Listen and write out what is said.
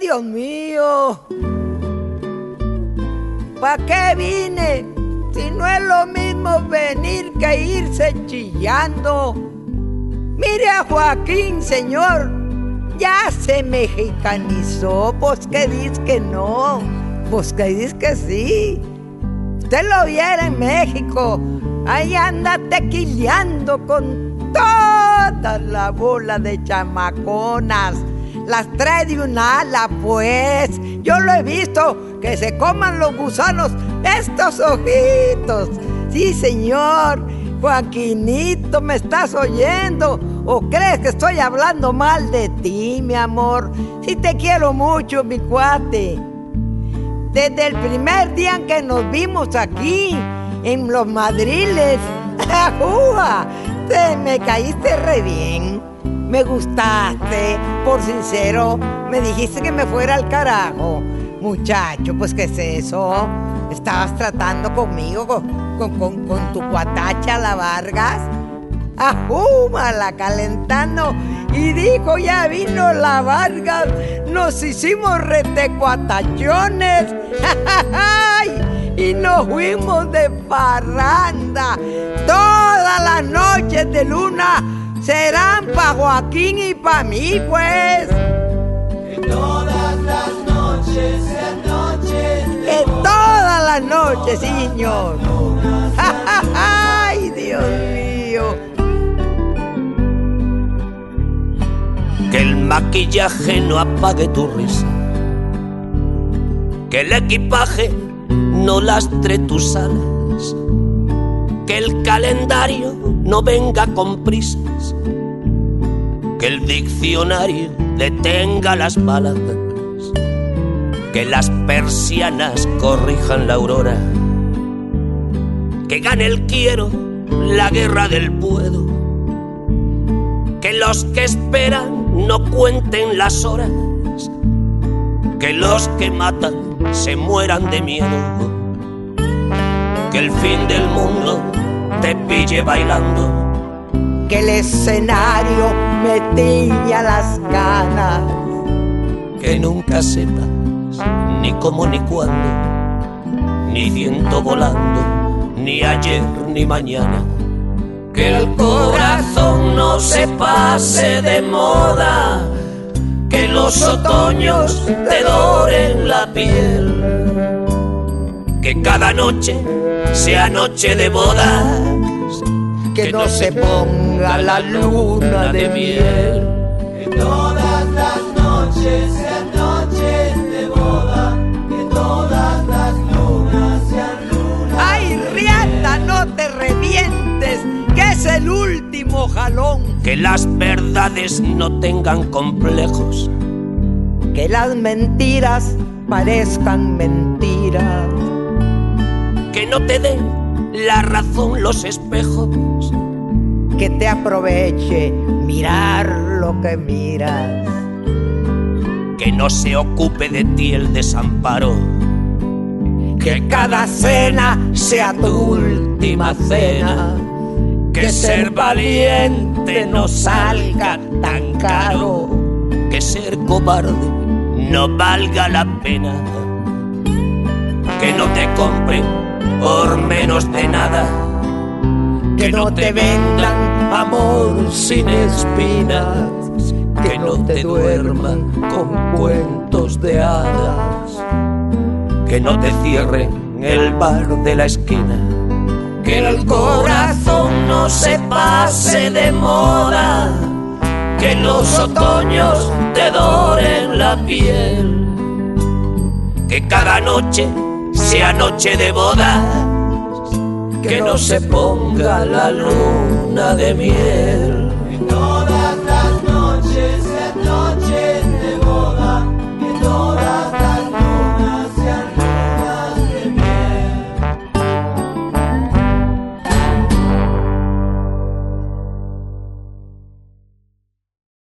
Dios mío! ¿Para qué vine? Si no es lo mismo venir que irse chillando. Mire a Joaquín, señor, ya se mexicanizó. Pues que dice que no, pues que dice que sí. Usted lo viera en México, ahí anda tequileando con toda la bola de chamaconas. Las trae de un ala, pues. Yo lo he visto, que se coman los gusanos estos ojitos. Sí, señor. Joaquinito, ¿me estás oyendo? ¿O crees que estoy hablando mal de ti, mi amor? Sí te quiero mucho, mi cuate. Desde el primer día en que nos vimos aquí, en Los Madriles, ¡ajúa! Te me caíste re bien. Me gustaste, por sincero, me dijiste que me fuera al carajo. Muchacho, pues ¿qué es eso? ¿Estabas tratando conmigo, con tu cuatacha, la Vargas? ¡Ajúmala, calentando! Y dijo, ya vino la Vargas, nos hicimos retecuatachones. Y nos fuimos de parranda. Todas las noches de luna serán pa' Joaquín y pa' mí, pues. Que todas las noches sean noches de boda. Todas las noches, señor. ¡Ay, Dios mío! Que el maquillaje no apague tu risa, que el equipaje no lastre tus alas, que el calendario no venga con prisas, que el diccionario detenga las palabras, que las persianas corrijan la aurora, que gane el quiero la guerra del puedo, que los que esperan no cuenten las horas, que los que matan se mueran de miedo, que el fin del mundo te pille bailando, que el escenario me tiña las ganas, que nunca sepas ni cómo ni cuándo, ni viento volando, ni ayer ni mañana, que el corazón no se pase de moda, que los otoños te doren la piel, que cada noche sea noche de bodas, que no se ponga la luna de miel. Que todas las noches sean noches de boda, que todas las lunas sean lunas. ¡Ay, riata, no te revientes, que es el último jalón! Que las verdades no tengan complejos, que las mentiras parezcan mentiras, que no te den la razón los espejos, que te aproveche mirar lo que miras, que no se ocupe de ti el desamparo, que cada cena sea tu última cena, que ser valiente no salga tan caro, que ser cobarde no valga la pena, que no te compre por menos de nada, que no te vendan amor sin espinas, que no te duerman con cuentos de hadas, que no te cierren el bar de la esquina, que el corazón no se pase de moda, que los otoños te doren la piel, que cada noche sea noche de bodas, que no se ponga la luna de miel.